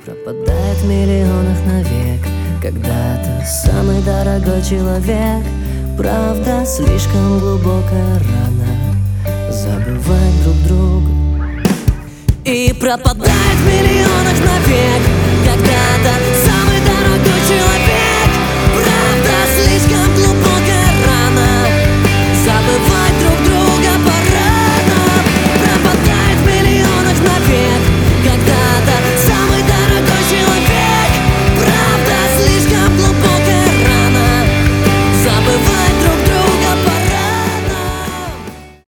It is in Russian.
пропадает в миллионах навек. Когда-то самый дорогой человек. Правда, слишком глубокая рана забывать друг друга. И пропадает в миллионах навек.